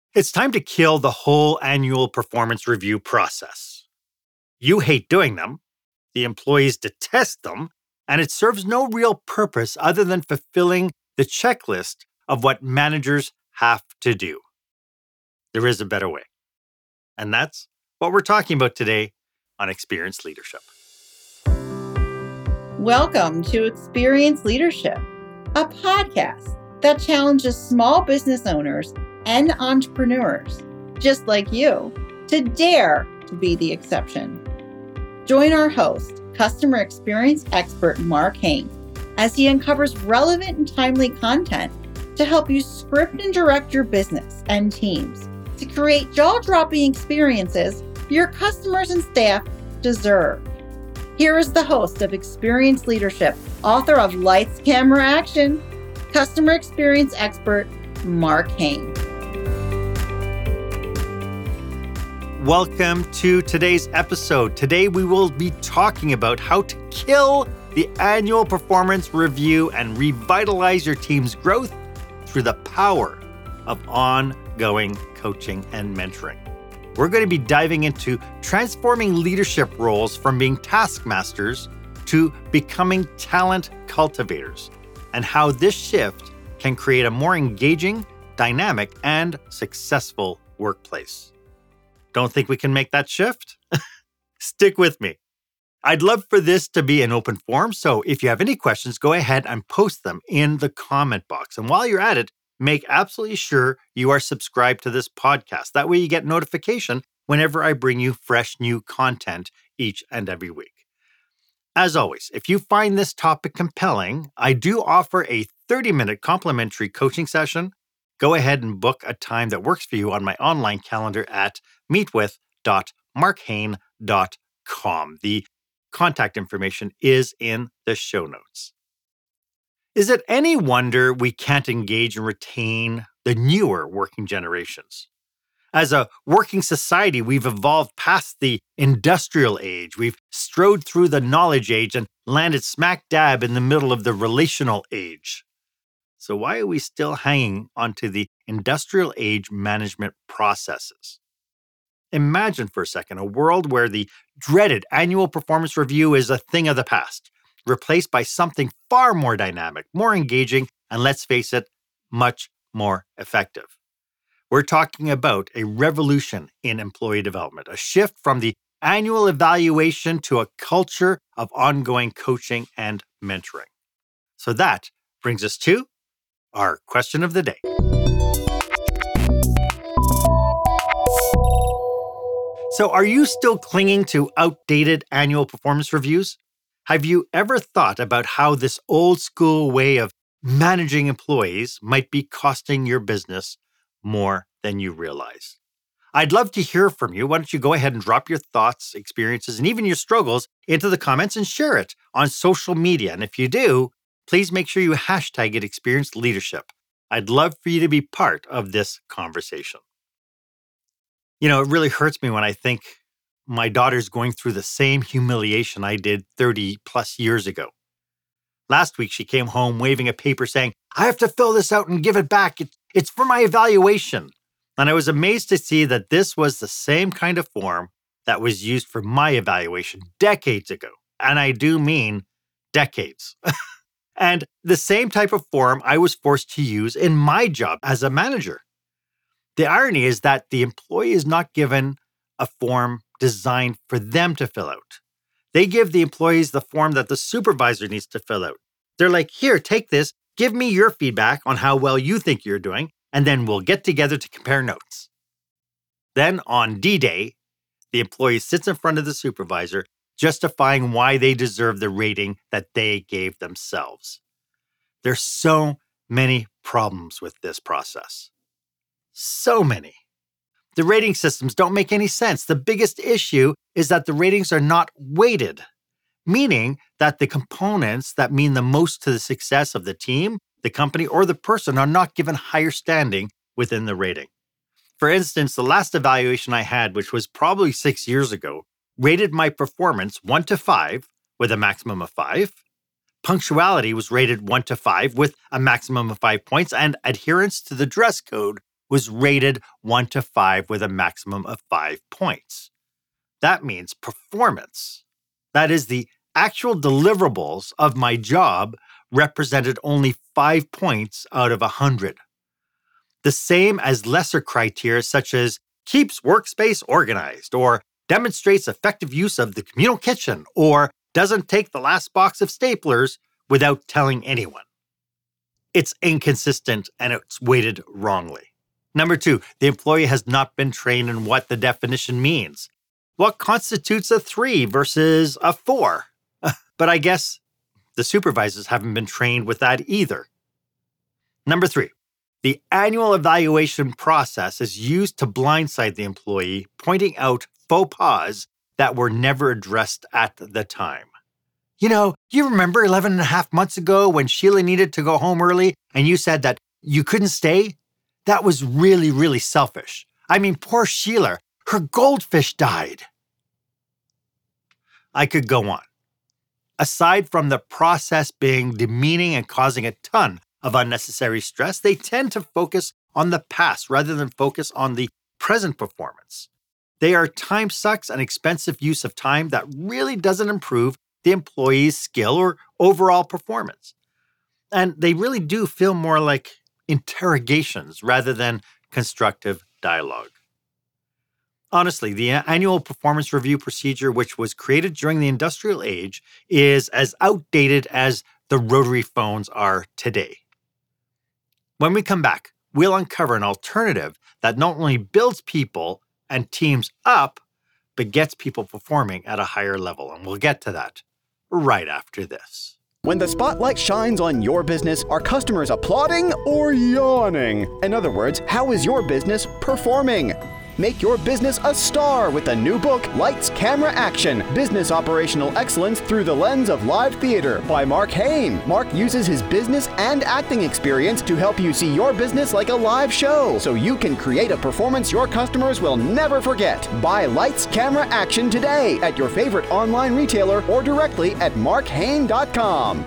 It's time to kill the whole annual performance review process. You hate doing them, the employees detest them, and it serves no real purpose other than fulfilling the checklist of what managers have to do. There is a better way. And that's what we're talking about today on Experienced Leadership. Welcome to Experienced Leadership, a podcast that challenges small business owners and entrepreneurs, just like you, to dare to be the exception. Join our host, customer experience expert Mark Hain, as he uncovers relevant and timely content to help you script and direct your business and teams to create jaw-dropping experiences your customers and staff deserve. Here is the host of Experienced Leadership, author of Lights, Camera, Action, customer experience expert Mark Hain. Welcome to today's episode. Today we will be talking about how to kill the annual performance review and revitalize your team's growth through the power of ongoing coaching and mentoring. We're going to be diving into transforming leadership roles from being taskmasters to becoming talent cultivators, and how this shift can create a more engaging, dynamic, and successful workplace. Don't think we can make that shift? Stick with me. I'd love for this to be an open forum, so if you have any questions, go ahead and post them in the comment box. And while you're at it, make absolutely sure you are subscribed to this podcast. That way you get notification whenever I bring you fresh new content each and every week. As always, if you find this topic compelling, I do offer a 30-minute complimentary coaching session. Go ahead and book a time that works for you on my online calendar at meetwith.markhain.com. The contact information is in the show notes. Is it any wonder we can't engage and retain the newer working generations? As a working society, we've evolved past the industrial age. We've strode through the knowledge age and landed smack dab in the middle of the relational age. So why are we still hanging onto the industrial age management processes? Imagine for a second a world where the dreaded annual performance review is a thing of the past, replaced by something far more dynamic, more engaging, and let's face it, much more effective. We're talking about a revolution in employee development, a shift from the annual evaluation to a culture of ongoing coaching and mentoring. So that brings us to our question of the day. So are you still clinging to outdated annual performance reviews? Have you ever thought about how this old school way of managing employees might be costing your business more than you realize? I'd love to hear from you. Why don't you go ahead and drop your thoughts, experiences, and even your struggles into the comments and share it on social media. And if you do, please make sure you hashtag it Experienced Leadership. I'd love for you to be part of this conversation. You know, it really hurts me when I think my daughter's going through the same humiliation I did 30 plus years ago. Last week, she came home waving a paper saying, "I have to fill this out and give it back. It's for my evaluation." And I was amazed to see that this was the same kind of form that was used for my evaluation decades ago. And I do mean decades. And the same type of form I was forced to use in my job as a manager. The irony is that the employee is not given a form designed for them to fill out. They give the employees the form that the supervisor needs to fill out. They're like, "Here, take this, give me your feedback on how well you think you're doing, and then we'll get together to compare notes." Then on D-Day, the employee sits in front of the supervisor, justifying why they deserve the rating that they gave themselves. There's so many problems with this process. So many. The rating systems don't make any sense. The biggest issue is that the ratings are not weighted, meaning that the components that mean the most to the success of the team, the company, or the person are not given higher standing within the rating. For instance, the last evaluation I had, which was probably 6 years ago, rated my performance 1 to 5 with a maximum of 5. Punctuality was rated 1 to 5 with a maximum of 5 points, and adherence to the dress code was rated 1 to 5 with a maximum of 5 points. That means performance. That is, the actual deliverables of my job represented only 5 points out of 100. The same as lesser criteria such as keeps workspace organized, or demonstrates effective use of the communal kitchen, or doesn't take the last box of staplers without telling anyone. It's inconsistent and it's weighted wrongly. Number 2, the employee has not been trained in what the definition means. What constitutes a 3 versus a 4? But I guess the supervisors haven't been trained with that either. Number 3, the annual evaluation process is used to blindside the employee, pointing out faux pas that were never addressed at the time. You remember 11 and a half months ago when Sheila needed to go home early and you said that you couldn't stay? That was really, really selfish. I mean, poor Sheila, her goldfish died. I could go on. Aside from the process being demeaning and causing a ton of unnecessary stress, they tend to focus on the past rather than focus on the present performance. They are time sucks and expensive use of time that really doesn't improve the employee's skill or overall performance. And they really do feel more like interrogations rather than constructive dialogue. Honestly, the annual performance review procedure, which was created during the industrial age, is as outdated as the rotary phones are today. When we come back, we'll uncover an alternative that not only builds people and teams up, but gets people performing at a higher level. And we'll get to that right after this. When the spotlight shines on your business, are customers applauding or yawning? In other words, how is your business performing? Make your business a star with the new book, Lights, Camera, Action, Business Operational Excellence Through the Lens of Live Theater by Mark Hain. Mark uses his business and acting experience to help you see your business like a live show, so you can create a performance your customers will never forget. Buy Lights, Camera, Action today at your favorite online retailer or directly at markhain.com.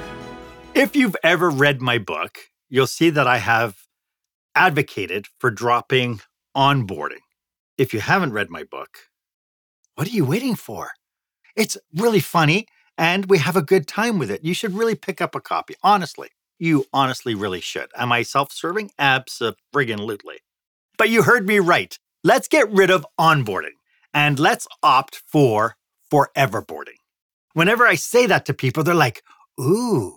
If you've ever read my book, you'll see that I have advocated for dropping onboarding. If you haven't read my book, what are you waiting for? It's really funny, and we have a good time with it. You should really pick up a copy. Honestly, you honestly really should. Am I self-serving? Abso-friggin-lutely. But you heard me right. Let's get rid of onboarding, and let's opt for foreverboarding. Whenever I say that to people, they're like, ooh,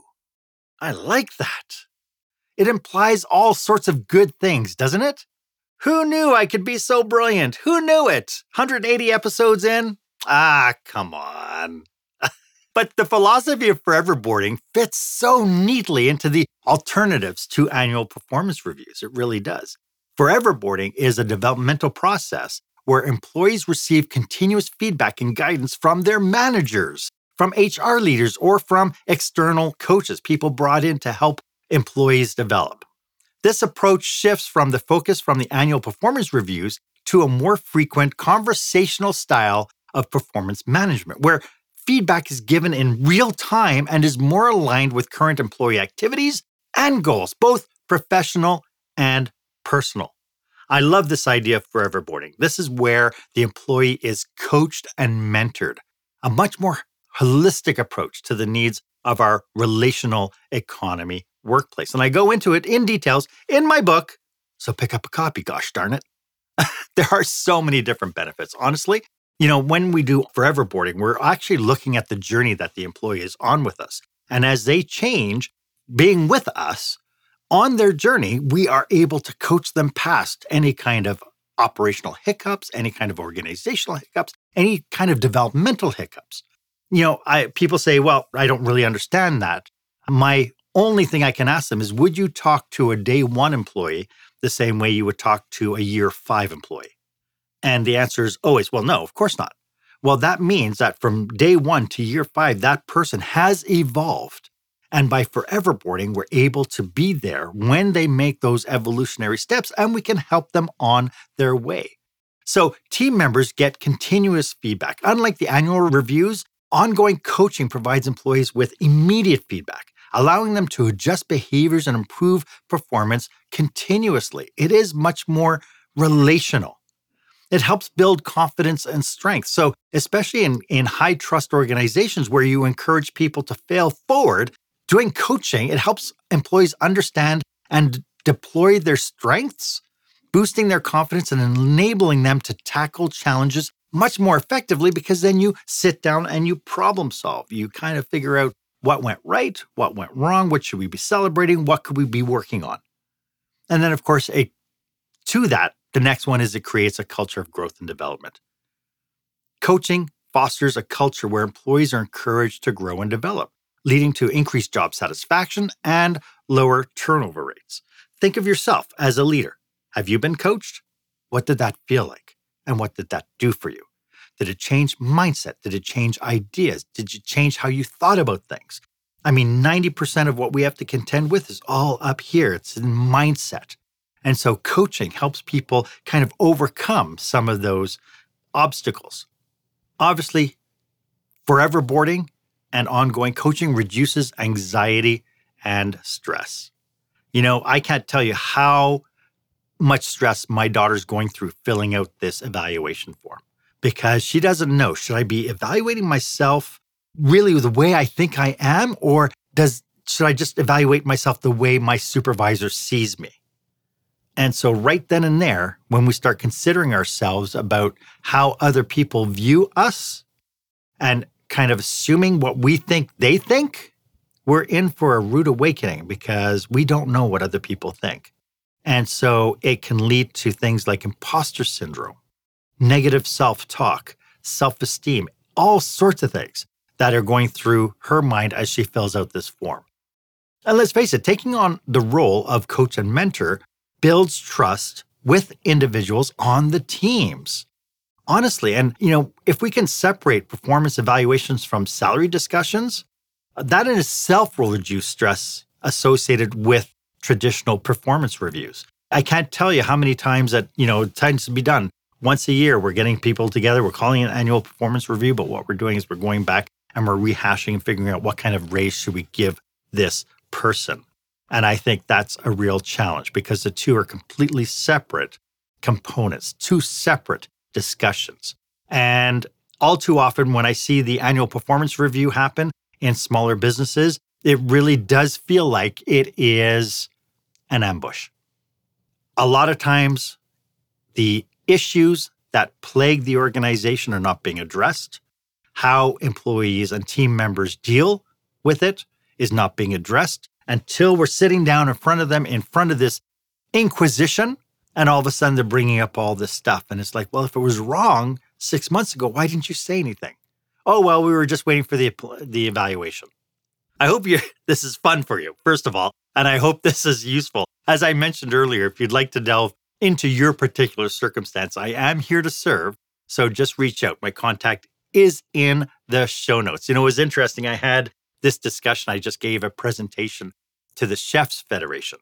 I like that. It implies all sorts of good things, doesn't it? Who knew I could be so brilliant? Who knew it? 180 episodes in? Come on. But the philosophy of foreverboarding fits so neatly into the alternatives to annual performance reviews. It really does. Foreverboarding is a developmental process where employees receive continuous feedback and guidance from their managers, from HR leaders, or from external coaches, people brought in to help employees develop. This approach shifts from the focus from the annual performance reviews to a more frequent conversational style of performance management, where feedback is given in real time and is more aligned with current employee activities and goals, both professional and personal. I love this idea of foreverboarding. This is where the employee is coached and mentored, a much more holistic approach to the needs of our relational economy workplace. And I go into it in details in my book, so pick up a copy, gosh darn it. There are so many different benefits. Honestly, when we do foreverboarding, we're actually looking at the journey that the employee is on with us. And as they change, being with us on their journey, we are able to coach them past any kind of operational hiccups, any kind of organizational hiccups, any kind of developmental hiccups. People say, well, I don't really understand that. My only thing I can ask them is, would you talk to a day 1 employee the same way you would talk to a year 5 employee? And the answer is always, well, no, of course not. Well, that means that from day 1 to year 5, that person has evolved. And by foreverboarding, we're able to be there when they make those evolutionary steps, and we can help them on their way. So team members get continuous feedback. Unlike the annual reviews, ongoing coaching provides employees with immediate feedback, allowing them to adjust behaviors and improve performance continuously. It is much more relational. It helps build confidence and strength. So especially in high trust organizations where you encourage people to fail forward, doing coaching, it helps employees understand and deploy their strengths, boosting their confidence and enabling them to tackle challenges much more effectively, because then you sit down and you problem solve. You kind of figure out what went right, what went wrong, what should we be celebrating, what could we be working on? And then, of course, to that, the next one is it creates a culture of growth and development. Coaching fosters a culture where employees are encouraged to grow and develop, leading to increased job satisfaction and lower turnover rates. Think of yourself as a leader. Have you been coached? What did that feel like? And what did that do for you? Did it change mindset? Did it change ideas? Did it change how you thought about things? I mean, 90% of what we have to contend with is all up here. It's in mindset. And so coaching helps people kind of overcome some of those obstacles. Obviously, forever boarding and ongoing coaching reduces anxiety and stress. You know, I can't tell you how much stress my daughter's going through filling out this evaluation form, because she doesn't know, should I be evaluating myself really the way I think I am, or should I just evaluate myself the way my supervisor sees me? And so right then and there, when we start considering ourselves about how other people view us and kind of assuming what we think they think, we're in for a rude awakening because we don't know what other people think. And so it can lead to things like imposter syndrome, negative self-talk, self-esteem, all sorts of things that are going through her mind as she fills out this form. And let's face it, taking on the role of coach and mentor builds trust with individuals on the teams. Honestly, and if we can separate performance evaluations from salary discussions, that in itself will reduce stress associated with traditional performance reviews. I can't tell you how many times that, it tends to be done. Once a year, we're getting people together, we're calling it an annual performance review, but what we're doing is we're going back and we're rehashing and figuring out what kind of raise should we give this person. And I think that's a real challenge because the two are completely separate components, two separate discussions. And all too often when I see the annual performance review happen in smaller businesses, it really does feel like it is an ambush. A lot of times, the issues that plague the organization are not being addressed. How employees and team members deal with it is not being addressed until we're sitting down in front of them, in front of this inquisition, and all of a sudden they're bringing up all this stuff. And it's like, well, if it was wrong 6 months ago, why didn't you say anything? Oh, well, we were just waiting for the evaluation. I hope this is fun for you, first of all, and I hope this is useful. As I mentioned earlier, if you'd like to delve into your particular circumstance, I am here to serve, so just reach out. My contact is in the show notes. It was interesting. I had this discussion. I just gave a presentation to the Chefs Federation,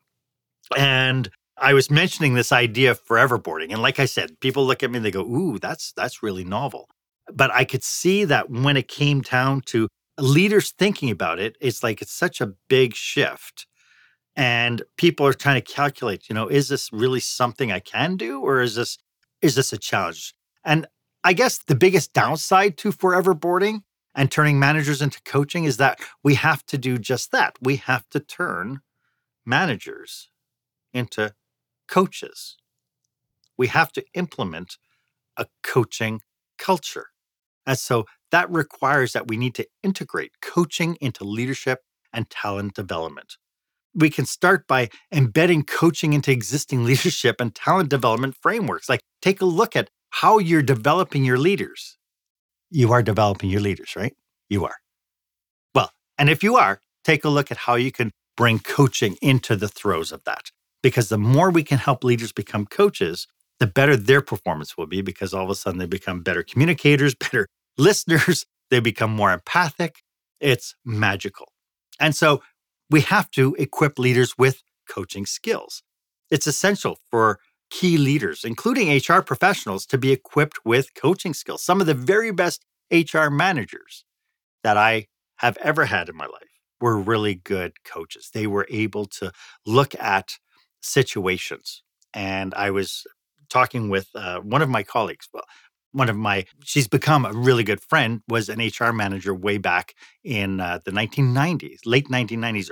and I was mentioning this idea of forever boarding. And like I said, people look at me and they go, ooh, that's really novel. But I could see that when it came down to leaders thinking about it, it's such a big shift. And people are trying to calculate, is this really something I can do, or is this a challenge? And I guess the biggest downside to forever boarding and turning managers into coaching is that we have to do just that. We have to turn managers into coaches. We have to implement a coaching culture. And so that requires that we need to integrate coaching into leadership and talent development. We can start by embedding coaching into existing leadership and talent development frameworks. Take a look at how you're developing your leaders. You are developing your leaders, right? You are. Well, and if you are, take a look at how you can bring coaching into the throes of that. Because the more we can help leaders become coaches, the better their performance will be, because all of a sudden they become better communicators, better listeners, they become more empathic. It's magical. And so we have to equip leaders with coaching skills. It's essential for key leaders, including HR professionals, to be equipped with coaching skills. Some of the very best HR managers that I have ever had in my life were really good coaches. They were able to look at situations. And I was talking with one of my colleagues. Well, she's become a really good friend, was an HR manager way back in the 1990s, late 1990s,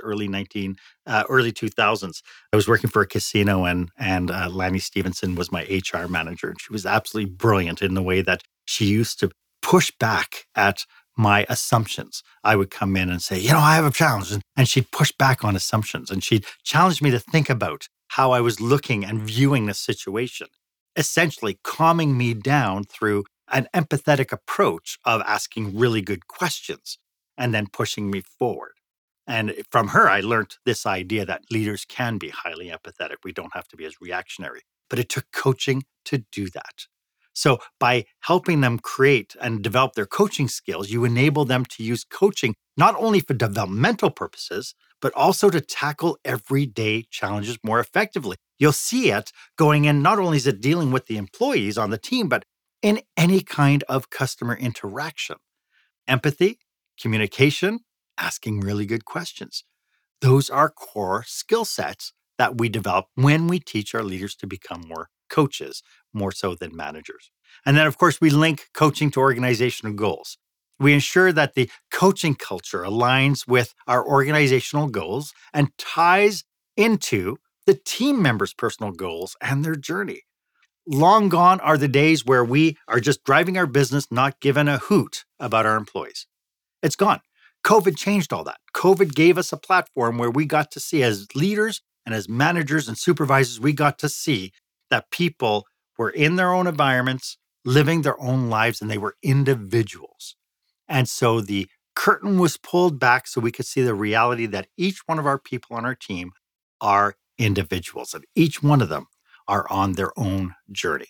early 2000s. I was working for a casino, and Lanny Stevenson was my HR manager. And she was absolutely brilliant in the way that she used to push back at my assumptions. I would come in and say, I have a challenge. And she'd push back on assumptions. And she'd challenge me to think about how I was looking and viewing the situation, essentially calming me down through an empathetic approach of asking really good questions and then pushing me forward. And from her, I learned this idea that leaders can be highly empathetic. We don't have to be as reactionary. But it took coaching to do that. So by helping them create and develop their coaching skills, you enable them to use coaching not only for developmental purposes, but also to tackle everyday challenges more effectively. You'll see it going in, not only is it dealing with the employees on the team, but in any kind of customer interaction. Empathy, communication, asking really good questions. Those are core skill sets that we develop when we teach our leaders to become more coaches, more so than managers. And then, of course, we link coaching to organizational goals. We ensure that the coaching culture aligns with our organizational goals and ties into the team members' personal goals and their journey. Long gone are the days where we are just driving our business, not giving a hoot about our employees. It's gone. COVID changed all that. COVID gave us a platform where we got to see, as leaders and as managers and supervisors, we got to see that people were in their own environments, living their own lives, and they were individuals. And so the curtain was pulled back so we could see the reality that each one of our people on our team are individuals, and each one of them are on their own journey.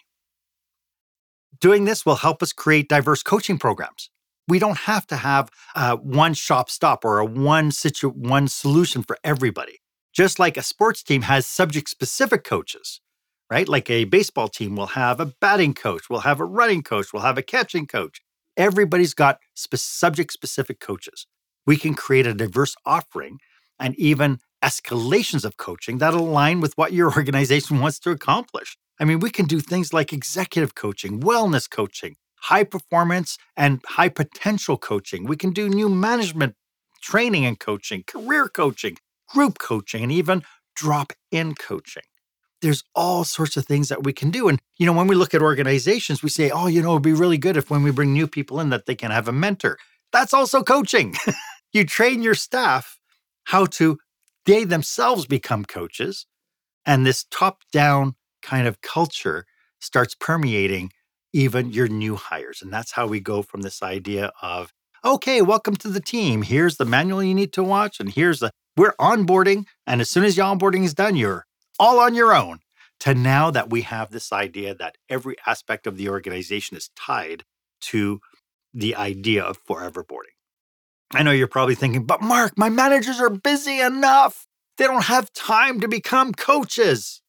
Doing this will help us create diverse coaching programs. We don't have to have one shop stop or one solution for everybody. Just like a sports team has subject-specific coaches, right? Like a baseball team will have a batting coach, will have a running coach, will have a catching coach. Everybody's got subject-specific coaches. We can create a diverse offering and even escalations of coaching that align with what your organization wants to accomplish. I mean, we can do things like executive coaching, wellness coaching, high performance and high potential coaching. We can do new management training and coaching, career coaching, group coaching, and even drop-in coaching. There's all sorts of things that we can do. And, when we look at organizations, we say, it'd be really good if when we bring new people in that they can have a mentor. That's also coaching. You train your staff how to, they themselves become coaches. And this top-down kind of culture starts permeating even your new hires. And that's how we go from this idea of, okay, welcome to the team. Here's the manual you need to watch. And we're onboarding. And as soon as your onboarding is done, you're all on your own, to now that we have this idea that every aspect of the organization is tied to the idea of forever boarding. I know you're probably thinking, but Mark, my managers are busy enough. They don't have time to become coaches.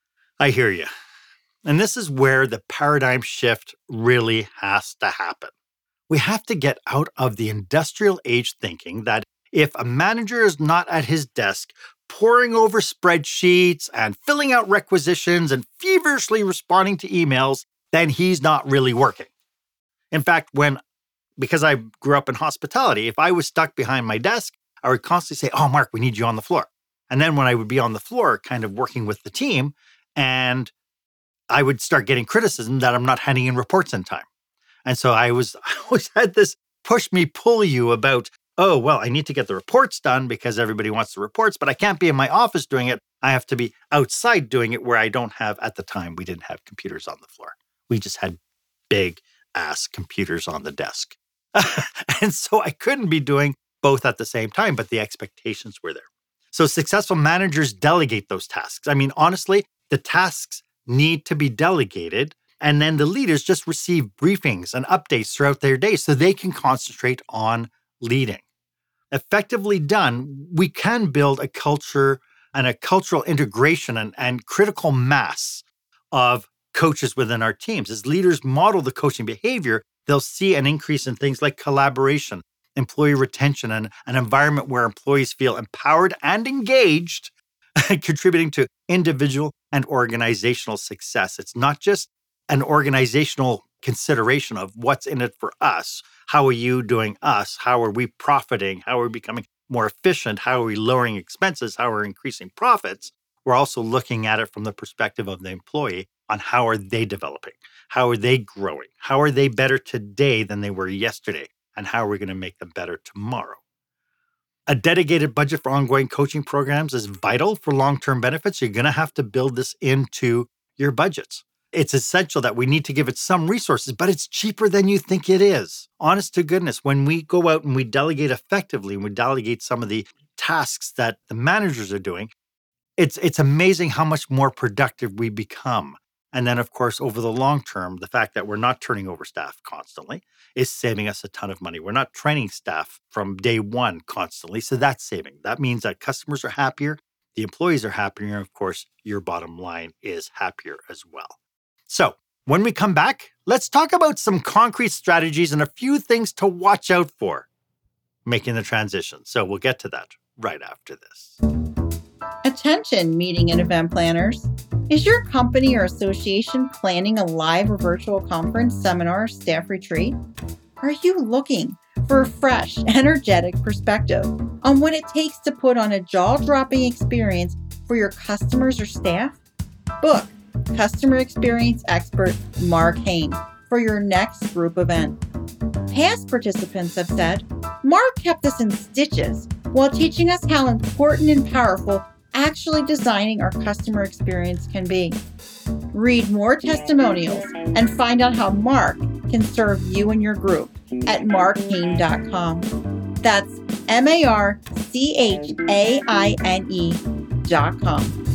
I hear you. And this is where the paradigm shift really has to happen. We have to get out of the industrial age thinking that if a manager is not at his desk poring over spreadsheets and filling out requisitions and feverishly responding to emails, then he's not really working. In fact, because I grew up in hospitality, if I was stuck behind my desk, I would constantly say, "Oh, Mark, we need you on the floor." And then when I would be on the floor, kind of working with the team, and I would start getting criticism that I'm not handing in reports in time. And so I always had this push me, pull you about, I need to get the reports done because everybody wants the reports, but I can't be in my office doing it. I have to be outside doing it where I don't have, at the time, we didn't have computers on the floor. We just had big ass computers on the desk. And so I couldn't be doing both at the same time, but the expectations were there. So successful managers delegate those tasks. I mean, honestly, the tasks need to be delegated, and then the leaders just receive briefings and updates throughout their day so they can concentrate on leading. Effectively done, we can build a culture and a cultural integration and critical mass of coaches within our teams. As leaders model the coaching behavior, they'll see an increase in things like collaboration, employee retention and an environment where employees feel empowered and engaged, contributing to individual and organizational success. It's not just an organizational consideration of what's in it for us. How are you doing us? How are we profiting? How are we becoming more efficient? How are we lowering expenses? How are we increasing profits? We're also looking at it from the perspective of the employee on how are they developing? How are they growing? How are they better today than they were yesterday? And how are we going to make them better tomorrow? A dedicated budget for ongoing coaching programs is vital for long-term benefits. You're going to have to build this into your budgets. It's essential that we need to give it some resources, but it's cheaper than you think it is. Honest to goodness, when we go out and we delegate effectively, and we delegate some of the tasks that the managers are doing, it's amazing how much more productive we become. And then, of course, over the long term, the fact that we're not turning over staff constantly is saving us a ton of money. We're not training staff from day one constantly, so that's saving. That means that customers are happier, the employees are happier, and of course, your bottom line is happier as well. So when we come back, let's talk about some concrete strategies and a few things to watch out for making the transition. So we'll get to that right after this. Attention, meeting and event planners. Is your company or association planning a live or virtual conference, seminar, staff retreat? Are you looking for a fresh, energetic perspective on what it takes to put on a jaw-dropping experience for your customers or staff? Book customer experience expert Mark Hain for your next group event. Past participants have said, Mark kept us in stitches while teaching us how important and powerful actually designing our customer experience can be. Read more testimonials and find out how Mark can serve you and your group at markhaine.com. That's markhaine.com.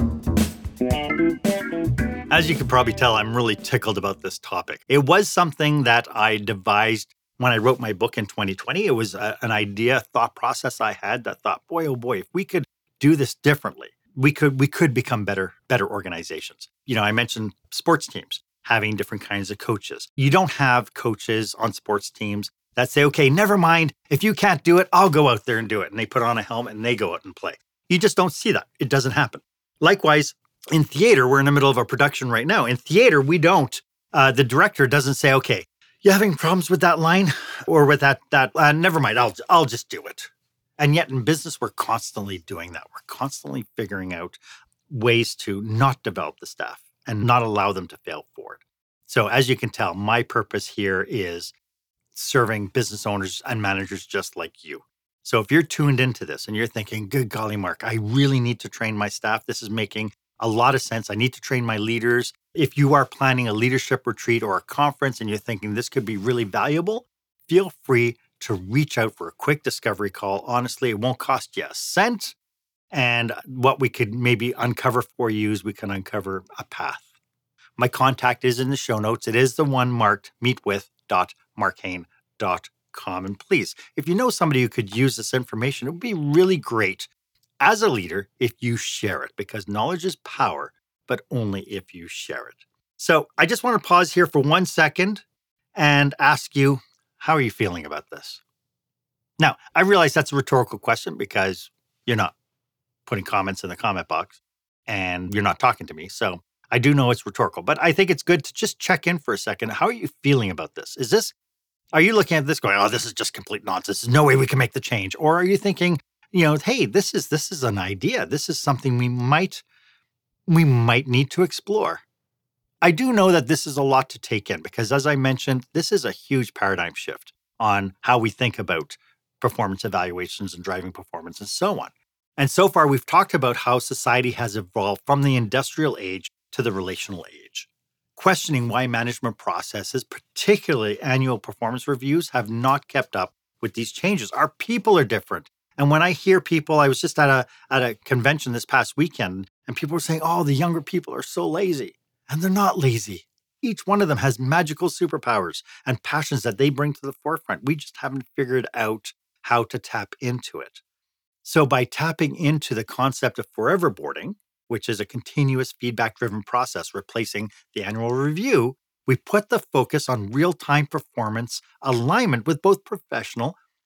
As you can probably tell, I'm really tickled about this topic. It was something that I devised when I wrote my book in 2020. It was an idea, thought process I had that thought, boy, oh boy, if we could do this differently, we could become better organizations. You know, I mentioned sports teams having different kinds of coaches. You don't have coaches on sports teams that say, okay, never mind, if you can't do it, I'll go out there and do it. And they put on a helmet and they go out and play. You just don't see that. It doesn't happen. Likewise, in theater, we're in the middle of a production right now. In theater, we don't. The director doesn't say, okay, you having problems with that line or with that never mind, I'll just do it. And yet in business, we're constantly doing that. We're constantly figuring out ways to not develop the staff and not allow them to fail forward. So as you can tell, my purpose here is serving business owners and managers just like you. So if you're tuned into this and you're thinking, good golly, Mark, I really need to train my staff. This is making a lot of sense. I need to train my leaders. If you are planning a leadership retreat or a conference and you're thinking this could be really valuable, feel free to reach out for a quick discovery call. Honestly, it won't cost you a cent. And what we could maybe uncover for you is we can uncover a path. My contact is in the show notes. It is the one marked meetwith.markhaine.com. And please, if you know somebody who could use this information, it would be really great as a leader if you share it, because knowledge is power, but only if you share it. So I just want to pause here for 1 second and ask you, how are you feeling about this? Now, I realize that's a rhetorical question because you're not putting comments in the comment box and you're not talking to me. So I do know it's rhetorical, but I think it's good to just check in for a second. How are you feeling about this? Are you looking at this going, oh, this is just complete nonsense. There's no way we can make the change. Or are you thinking, hey, this is an idea. This is something we might need to explore. I do know that this is a lot to take in because, as I mentioned, this is a huge paradigm shift on how we think about performance evaluations and driving performance and so on. And so far, we've talked about how society has evolved from the industrial age to the relational age, questioning why management processes, particularly annual performance reviews, have not kept up with these changes. Our people are different. And when I hear people, I was just at a convention this past weekend, and people were saying, oh, the younger people are so lazy. And they're not lazy. Each one of them has magical superpowers and passions that they bring to the forefront. We just haven't figured out how to tap into it. So by tapping into the concept of forever boarding, which is a continuous feedback-driven process replacing the annual review, we put the focus on real-time performance alignment with both professional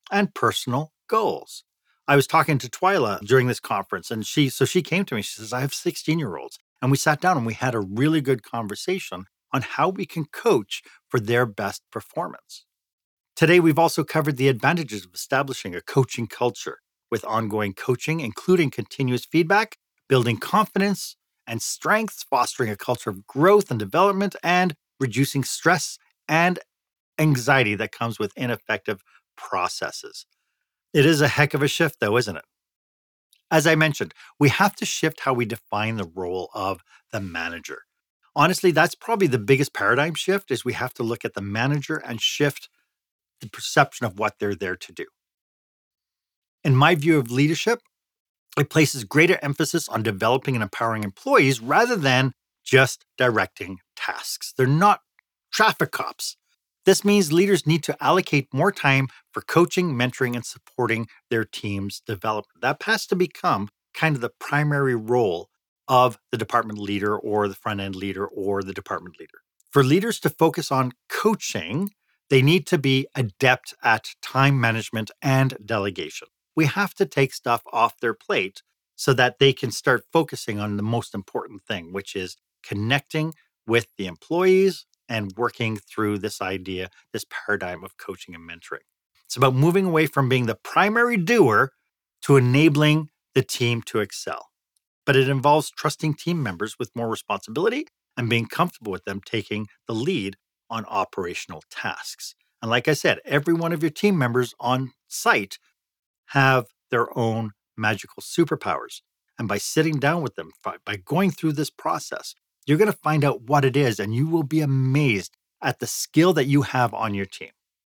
and personal goals. I was talking to Twyla during this conference, and she came to me. She says, I have 16-year-olds. And we sat down and we had a really good conversation on how we can coach for their best performance. Today, we've also covered the advantages of establishing a coaching culture with ongoing coaching, including continuous feedback, building confidence and strengths, fostering a culture of growth and development, and reducing stress and anxiety that comes with ineffective processes. It is a heck of a shift, though, isn't it? As I mentioned, we have to shift how we define the role of the manager. Honestly, that's probably the biggest paradigm shift, is we have to look at the manager and shift the perception of what they're there to do. In my view of leadership, it places greater emphasis on developing and empowering employees rather than just directing tasks. They're not traffic cops. This means leaders need to allocate more time for coaching, mentoring, and supporting their team's development. That has to become kind of the primary role of the department leader or the front-end leader or the department leader. For leaders to focus on coaching, they need to be adept at time management and delegation. We have to take stuff off their plate so that they can start focusing on the most important thing, which is connecting with the employees and working through this idea, this paradigm of coaching and mentoring. It's about moving away from being the primary doer to enabling the team to excel. But it involves trusting team members with more responsibility and being comfortable with them taking the lead on operational tasks. And like I said, every one of your team members on site have their own magical superpowers. And by sitting down with them, by going through this process, you're going to find out what it is, and you will be amazed at the skill that you have on your team.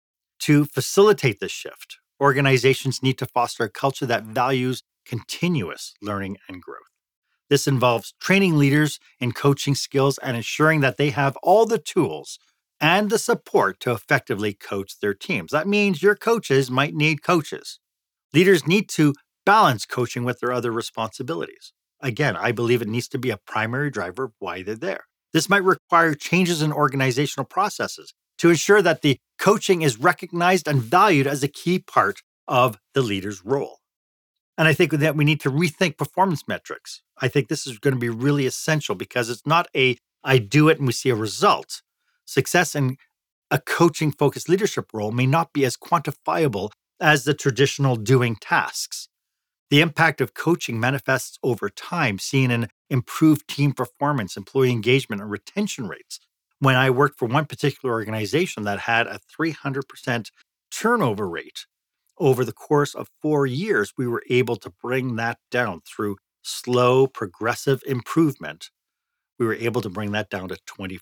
To facilitate this shift, organizations need to foster a culture that values continuous learning and growth. This involves training leaders in coaching skills and ensuring that they have all the tools and the support to effectively coach their teams. That means your coaches might need coaches. Leaders need to balance coaching with their other responsibilities. Again, I believe it needs to be a primary driver of why they're there. This might require changes in organizational processes to ensure that the coaching is recognized and valued as a key part of the leader's role. And I think that we need to rethink performance metrics. I think this is going to be really essential because it's not I do it and we see a result. Success in a coaching-focused leadership role may not be as quantifiable as the traditional doing tasks. The impact of coaching manifests over time, seen in improved team performance, employee engagement, and retention rates. When I worked for one particular organization that had a 300% turnover rate over the course of 4 years, we were able to bring that down through slow, progressive improvement. We were able to bring that down to 24%.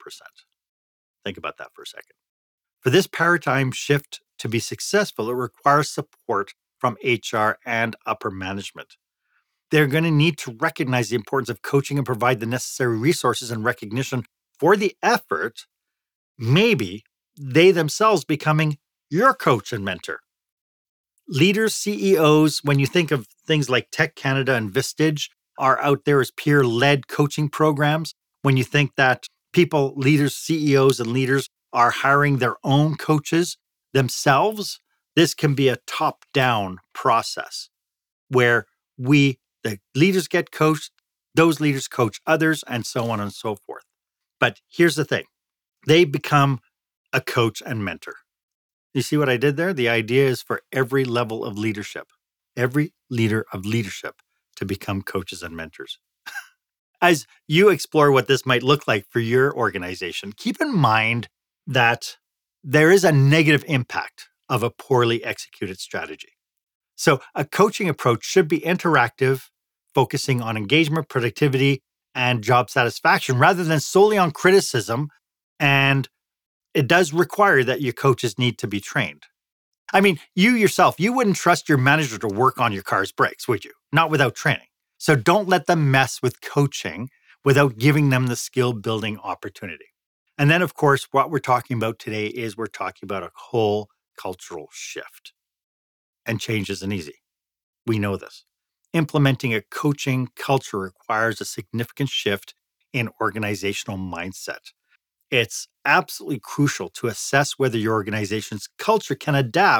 Think about that for a second. For this paradigm shift to be successful, it requires support from HR and upper management. They're going to need to recognize the importance of coaching and provide the necessary resources and recognition for the effort, maybe they themselves becoming your coach and mentor. Leaders, CEOs, when you think of things like Tech Canada and Vistage, are out there as peer-led coaching programs. When you think that people, leaders, CEOs, and leaders are hiring their own coaches themselves, this can be a top-down process where the leaders get coached, those leaders coach others, and so on and so forth. But here's the thing. They become a coach and mentor. You see what I did there? The idea is for every level of leadership, every leader of leadership to become coaches and mentors. As you explore what this might look like for your organization, keep in mind that there is a negative impact of a poorly executed strategy. So a coaching approach should be interactive, focusing on engagement, productivity, and job satisfaction rather than solely on criticism. And it does require that your coaches need to be trained. I mean, you yourself, you wouldn't trust your manager to work on your car's brakes, would you? Not without training. So don't let them mess with coaching without giving them the skill building opportunity. And then, of course, what we're talking about today is we're talking about a whole cultural shift. And change isn't easy. We know this. Implementing a coaching culture requires a significant shift in organizational mindset. It's absolutely crucial to assess whether your organization's culture can adapt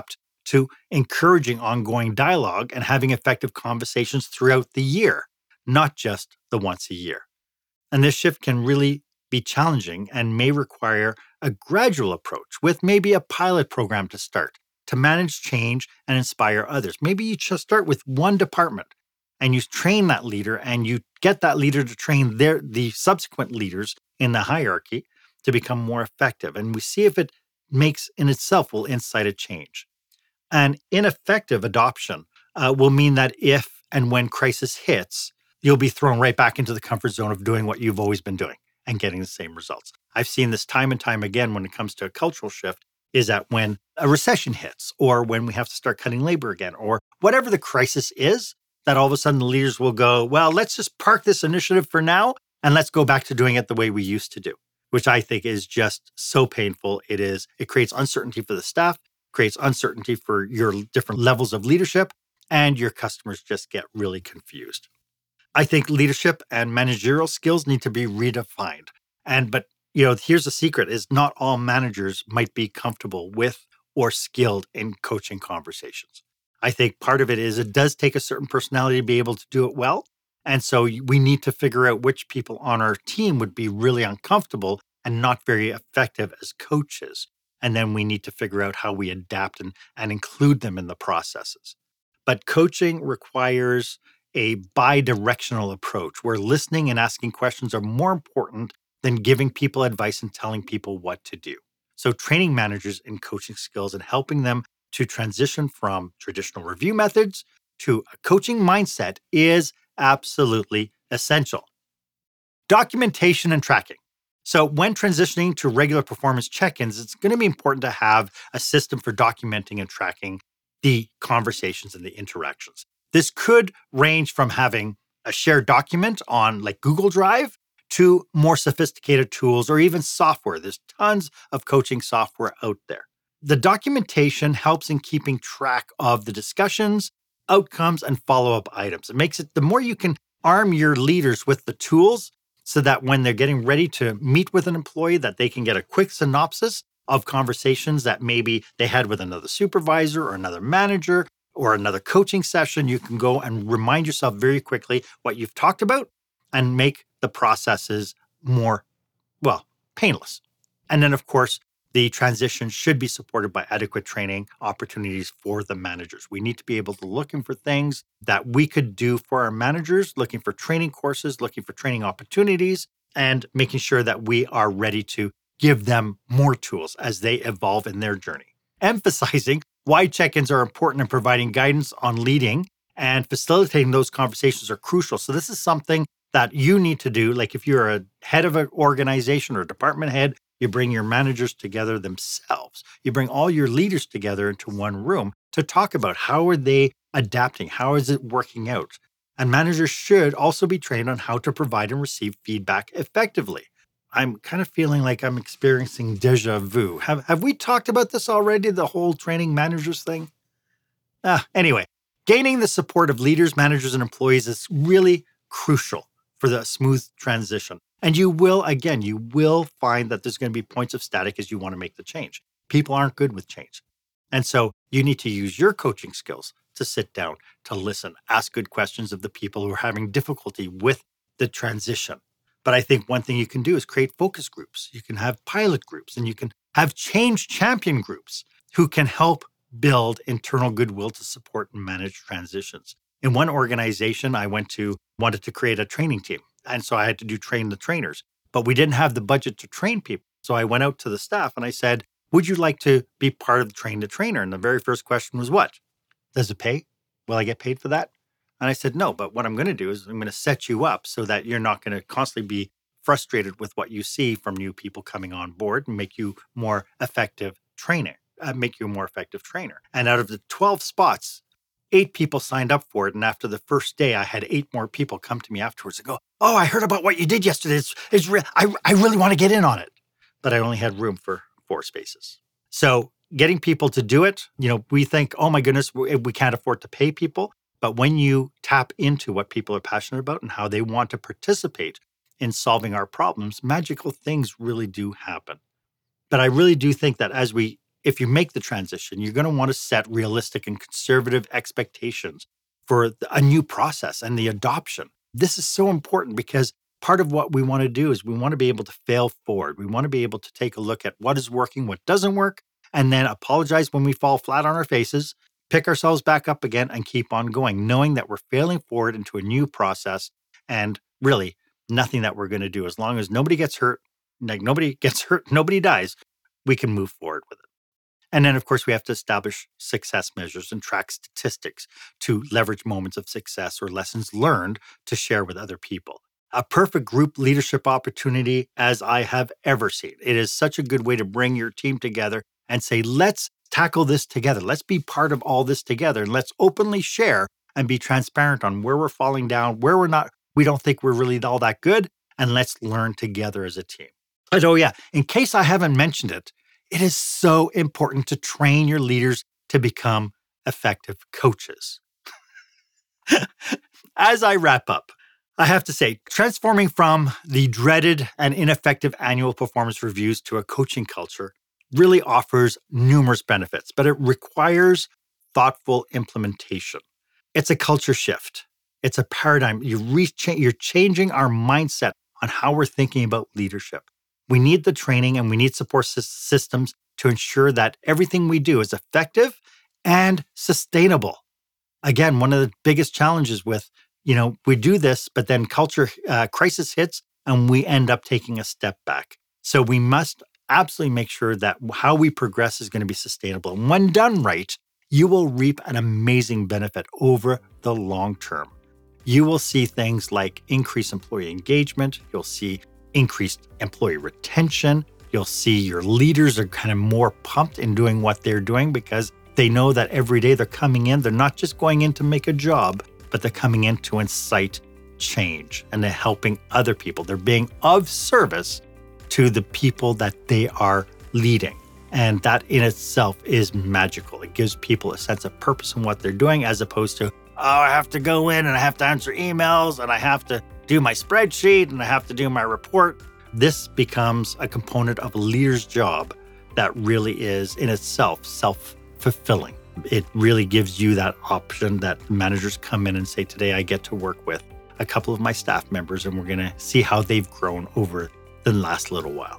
to encouraging ongoing dialogue and having effective conversations throughout the year, not just the once a year. And this shift can really be challenging and may require a gradual approach with maybe a pilot program to start to manage change and inspire others. Maybe you just start with one department and you train that leader and you get that leader to train the subsequent leaders in the hierarchy to become more effective. And we see if it makes in itself will incite a change. And ineffective adoption will mean that if and when crisis hits, you'll be thrown right back into the comfort zone of doing what you've always been doing and getting the same results. I've seen this time and time again when it comes to a cultural shift, is that when a recession hits or when we have to start cutting labor again or whatever the crisis is, that all of a sudden the leaders will go, well, let's just park this initiative for now and let's go back to doing it the way we used to do, which I think is just so painful. It creates uncertainty for the staff, creates uncertainty for your different levels of leadership, and your customers just get really confused. I think leadership and managerial skills need to be redefined. But here's the secret is not all managers might be comfortable with or skilled in coaching conversations. I think part of it is it does take a certain personality to be able to do it well. And so we need to figure out which people on our team would be really uncomfortable and not very effective as coaches. And then we need to figure out how we adapt and include them in the processes. But coaching requires a bi-directional approach where listening and asking questions are more important than giving people advice and telling people what to do. So training managers in coaching skills and helping them to transition from traditional review methods to a coaching mindset is absolutely essential. Documentation and tracking. So when transitioning to regular performance check-ins, it's going to be important to have a system for documenting and tracking the conversations and the interactions. This could range from having a shared document on like Google Drive to more sophisticated tools or even software. There's tons of coaching software out there. The documentation helps in keeping track of the discussions, outcomes, and follow-up items. It makes it, the more you can arm your leaders with the tools so that when they're getting ready to meet with an employee, that they can get a quick synopsis of conversations that maybe they had with another supervisor or another manager or another coaching session. You can go and remind yourself very quickly what you've talked about and make the processes more, painless. And then, of course, the transition should be supported by adequate training opportunities for the managers. We need to be able to looking for things that we could do for our managers, looking for training courses, looking for training opportunities, and making sure that we are ready to give them more tools as they evolve in their journey. Emphasizing why check-ins are important in providing guidance on leading and facilitating those conversations are crucial. So this is something that you need to do. Like if you're a head of an organization or a department head, you bring your managers together themselves. You bring all your leaders together into one room to talk about how are they adapting? How is it working out? And managers should also be trained on how to provide and receive feedback effectively. I'm kind of feeling like I'm experiencing deja vu. Have we talked about this already, the whole training managers thing? Anyway, gaining the support of leaders, managers, and employees is really crucial for the smooth transition. And you will find that there's going to be points of static as you want to make the change. People aren't good with change. And so you need to use your coaching skills to sit down, to listen, ask good questions of the people who are having difficulty with the transition. But I think one thing you can do is create focus groups. You can have pilot groups and you can have change champion groups who can help build internal goodwill to support and manage transitions. In one organization I wanted to create a training team. And so I had to train the trainers, but we didn't have the budget to train people. So I went out to the staff and I said, would you like to be part of the train the trainer? And the very first question was what? Does it pay? Will I get paid for that? And I said, no, but what I'm going to do is I'm going to set you up so that you're not going to constantly be frustrated with what you see from new people coming on board and make you more effective trainer. And out of the 12 spots, 8 people signed up for it. And after the first day, I had 8 more people come to me afterwards and go, oh, I heard about what you did yesterday. I really want to get in on it. But I only had room for 4 spaces. So getting people to do it, we think, oh my goodness, we can't afford to pay people. But when you tap into what people are passionate about and how they want to participate in solving our problems, magical things really do happen. But I really do think that as we if you make the transition, you're going to want to set realistic and conservative expectations for a new process and the adoption. This is so important because part of what we want to do is we want to be able to fail forward. We want to be able to take a look at what is working, what doesn't work, and then apologize when we fall flat on our faces, pick ourselves back up again, and keep on going, knowing that we're failing forward into a new process and really nothing that we're going to do. As long as nobody gets hurt, nobody dies, we can move forward with it. And then, of course, we have to establish success measures and track statistics to leverage moments of success or lessons learned to share with other people. A perfect group leadership opportunity as I have ever seen. It is such a good way to bring your team together and say, let's tackle this together. Let's be part of all this together. And let's openly share and be transparent on where we're falling down, where we don't think we're really all that good. And let's learn together as a team. But oh yeah, in case I haven't mentioned it, it is so important to train your leaders to become effective coaches. As I wrap up, I have to say, transforming from the dreaded and ineffective annual performance reviews to a coaching culture really offers numerous benefits, but it requires thoughtful implementation. It's a culture shift. It's a paradigm. You're changing our mindset on how we're thinking about leadership. We need the training and we need support systems to ensure that everything we do is effective and sustainable. Again, one of the biggest challenges with, we do this, but then culture crisis hits and we end up taking a step back. So we must absolutely make sure that how we progress is going to be sustainable. And when done right, you will reap an amazing benefit over the long term. You will see things like increased employee engagement. You'll see increased employee retention. You'll see your leaders are kind of more pumped in doing what they're doing because they know that every day they're coming in. They're not just going in to make a job, but they're coming in to incite change and they're helping other people. They're being of service to the people that they are leading. And that in itself is magical. It gives people a sense of purpose in what they're doing as opposed to, I have to go in and I have to answer emails and I have to do my spreadsheet and I have to do my report. This becomes a component of a leader's job that really is in itself self-fulfilling. It really gives you that option that managers come in and say, today I get to work with a couple of my staff members and we're going to see how they've grown over the last little while.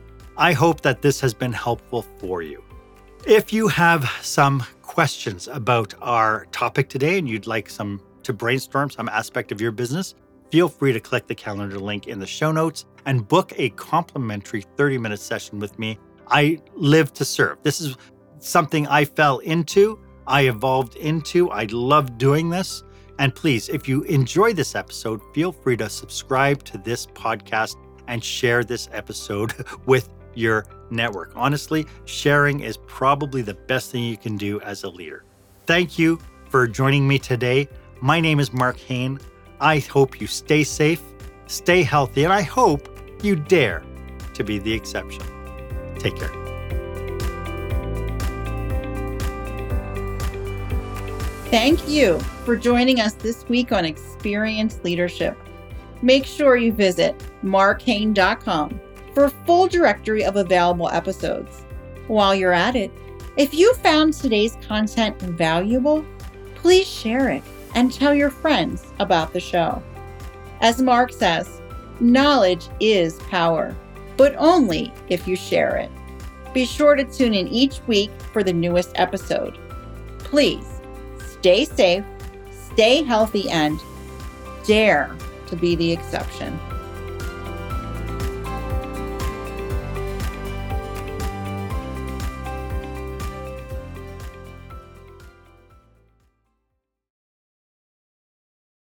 I hope that this has been helpful for you. If you have some questions about our topic today and you'd like to brainstorm some aspect of your business, feel free to click the calendar link in the show notes and book a complimentary 30-minute session with me. I live to serve. This is something I fell into, I evolved into. I love doing this. And please, if you enjoy this episode, feel free to subscribe to this podcast and share this episode with your network. Honestly, sharing is probably the best thing you can do as a leader. Thank you for joining me today. My name is Mark Hain. I hope you stay safe, stay healthy, and I hope you dare to be the exception. Take care. Thank you for joining us this week on Experienced Leadership. Make sure you visit markhain.com for a full directory of available episodes. While you're at it, if you found today's content valuable, please share it and tell your friends about the show. As Mark says, knowledge is power, but only if you share it. Be sure to tune in each week for the newest episode. Please stay safe, stay healthy, and dare to be the exception.